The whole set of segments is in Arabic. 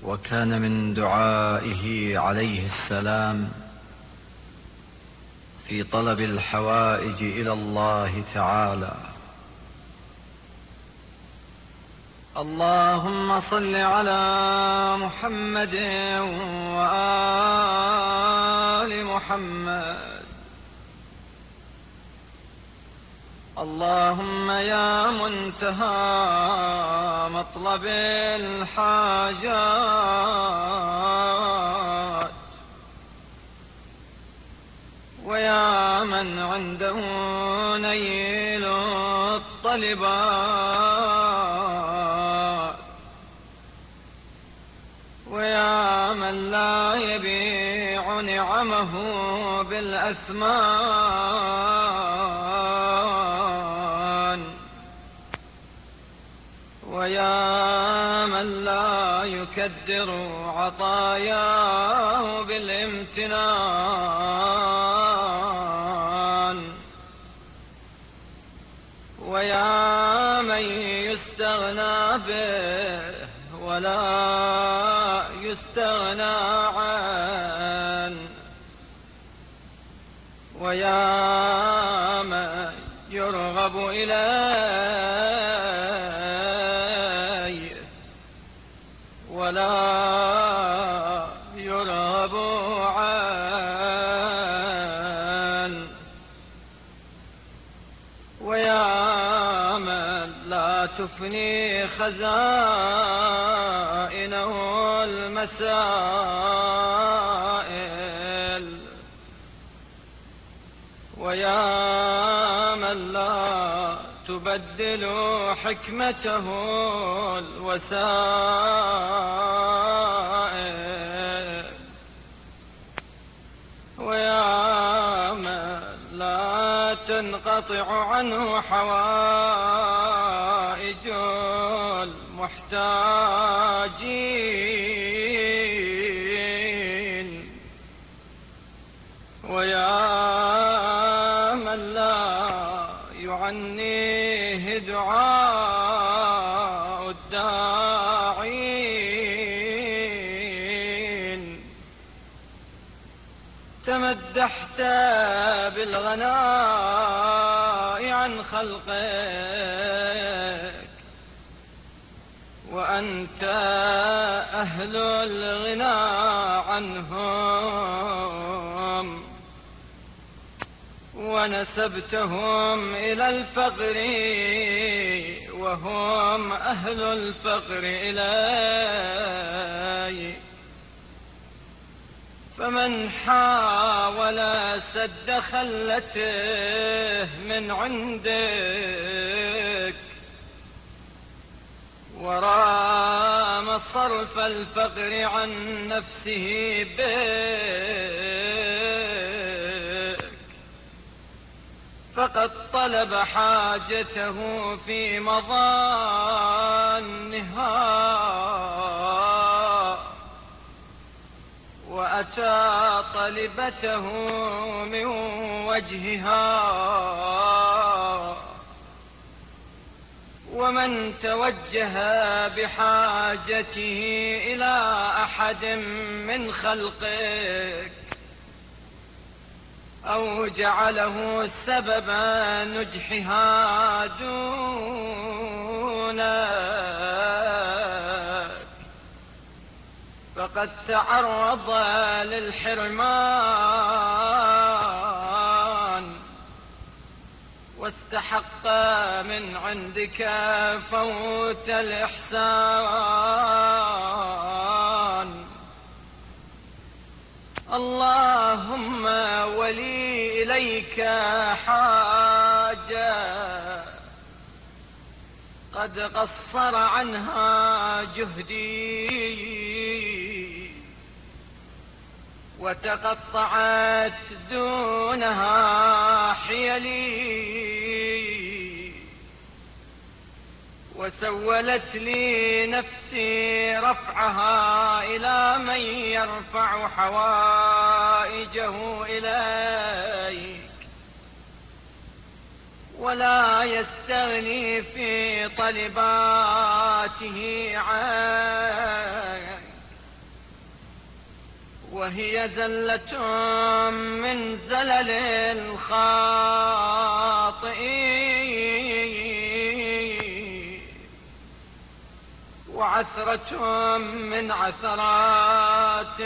وكان من دعائه عليه السلام في طلب الحوائج إلى الله تعالى: اللهم صل على محمد وآل محمد. اللهم يا منتهى مطلب الحاجات، ويا من عنده نيل الطلبات، ويا من لا يبيع نعمه بالأثمان، ويا من لا يكدر عطاياه بالامتنان، ويا من يستغنى به ولا يستغنى عنه، ويا من يرغب إليه ولا يرغب عنه، ويا من لا تفني خزائنه المسائل، ويا من لا تبدل حكمته الوسائل، ويا من لا تنقطع عنه حوائج المحتاجين، ويا من لا يعنيه دعاء الداعين. تمدحت بالغناء عن خلقك، وأنت أهل الغنى عنهم، ونسبتهم إلى الفقر وهم أهل الفقر إليك. فمن حاول سد خلته من عندك، ورام صرف الفقر عن نفسه بك، فقد طلب حاجته في مظانها، وأتى طلبته من وجهها. ومن توجه بحاجته إلى أحد من خلقك، أو جعله سبب نجحها دونك، فقد تعرض للحرمان، واستحق من عندك فوت الإحسان. اللهم ولي إليك حاجة قد قصر عنها جهدي، وتقطعت دونها حيلي، وسولت لي نفسي رفعها إلى من يرفع حوائجه إليك، ولا يستغني في طلباته عنك. وهي زلة من زلل الخاطئين، وعثرة من عثرات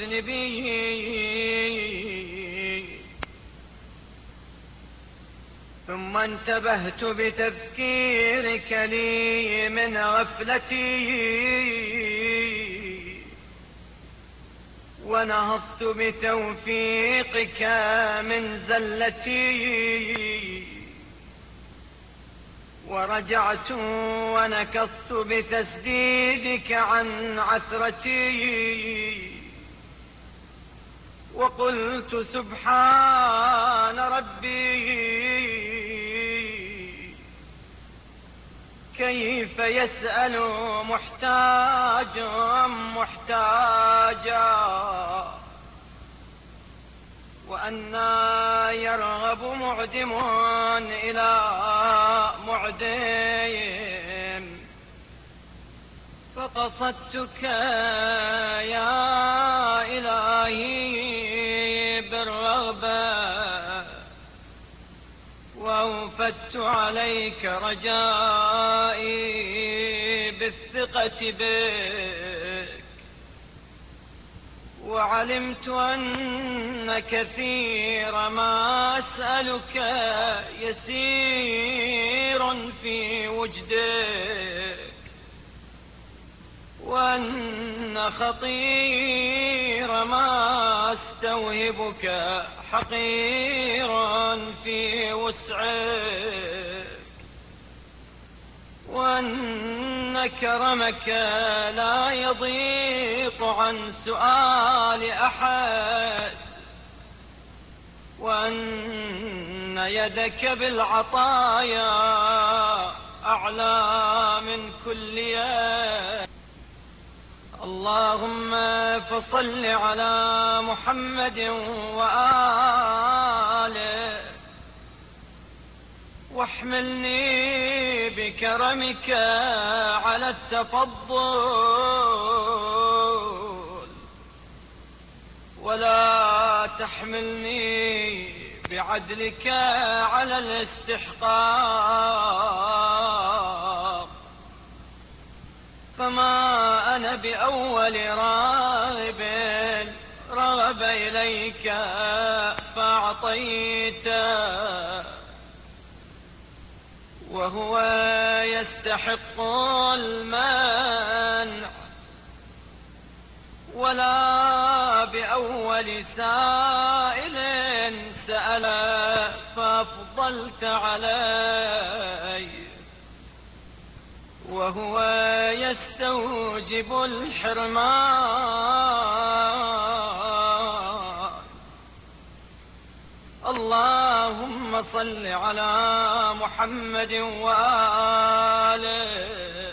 المذنبين. ثم انتبهت بتذكيرك لي من غفلتي، ونهضت بتوفيقك من زلتي، ورجعت ونكصت بتسديدك عن عثرتي، وقلت سبحان ربي، كيف يسأل محتاج محتاجا، وأنى يرغب معدم إلى معدم. فقصدتك يا إلهي بالرغبة، وأوفدت عليك رجائي بالثقة بك، وعلمت أن كثير ما أسألك يسير في وجدك، وأن خطير ما أستوهبك حقير في وسعك، وأن كرمك لا يضيق عن سؤال أحد، وأن يدك بالعطايا أعلى من كل يد. اللهم فصل على محمد وآله، واحملني بكرمك على التفضل، ولا تحملني بعدلك على الاستحقاق، فما أنا بأول راغب رغب إليك فأعطيته، وهو يستحق المنع، ولا بأول سائل سأل فأفضلت علي، وهو يستوجب الحرمان. اللهم صل على محمد وآله،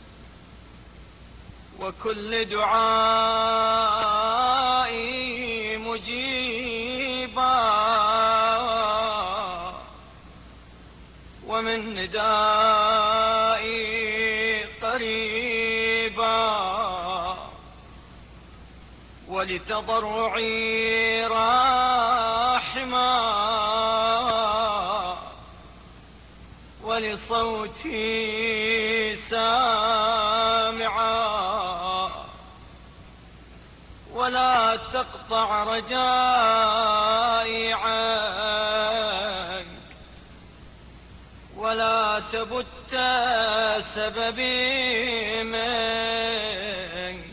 وكل دعائي مجيبا، ومن ندائي قريبا، ولتضرعي راحما، ولصوتي سامعا، ولا تقطع رجائي عنك، ولا تبت سببي منك،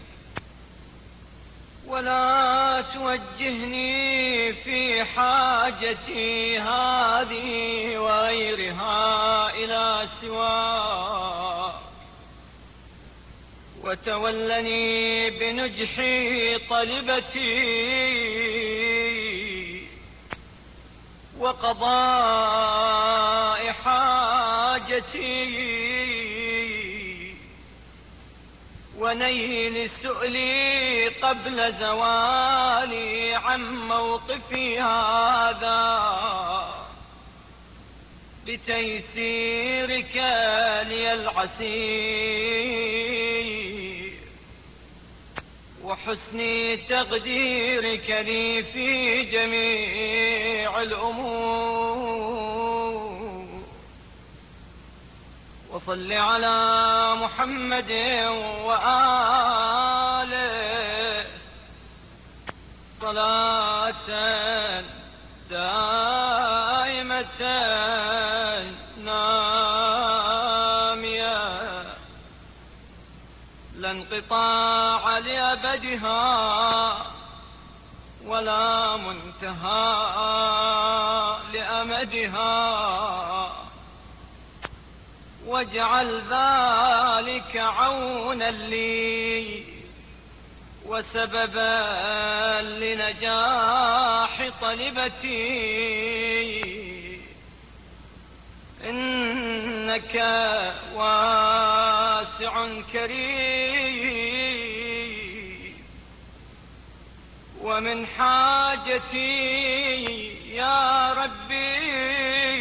ولا توجهني في حاجتي هذه وغيرها إلى سواك، وتولني بنجح طلبتي وقضاء حاجتي ونيل سؤلي قبل زوالي عن موقفي هذا، بتيسيرك لي العسير وحسن تقديرك لي في جميع الأمور. وصل على محمد وآله صلاة دائمة نامية لا انقطاع لأبدها ولا منتهى لأمدها. واجعل ذلك عونا لي وسببا لنجاح طلبتي، إنك واسع كريم. ومن حاجتي يا ربي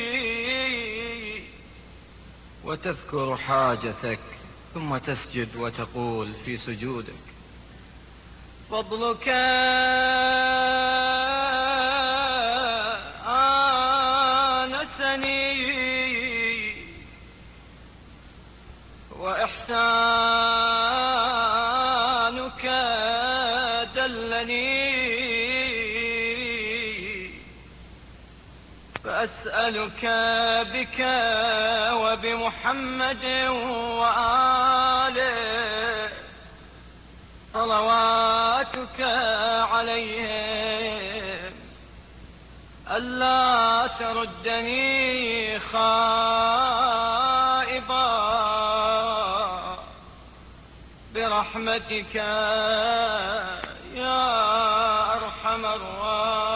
وتذكر حاجتك ثم تسجد وتقول في سجودك: فضلك آنسني وإحسانك دلني، فأسألك بك وبمحمد وآله صلواتك عليهم ألا تردني خائبا برحمتك يا أرحم الراحمين.